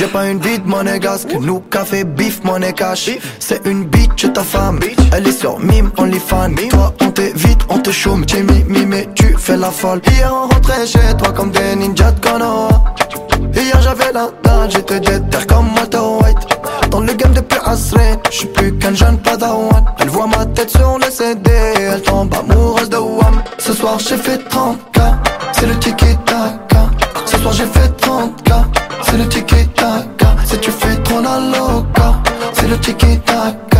J'ai pas une vie de monégasque, nous café, bif, monnaie cash. C'est une bitch ta femme, elle est sur Mime, OnlyFans. Toi on t'évite, on te chôme, t'es mimi mais tu fais la folle. Hier on rentrait chez toi comme des ninjas de Konoha. Hier j'avais la dalle, j'étais déter comme Walter White. Dans le game depuis Asren, j'suis plus qu'un jeune padawan. Elle voit ma tête sur le CD, elle tombe amoureuse de Wham. Ce soir j'ai fait 30K, c'est le tiki-taka. Ce soir j'ai fait 30K, c'est le tiki-taka. Si tu fais trop la loca, c'est le tiki-taka.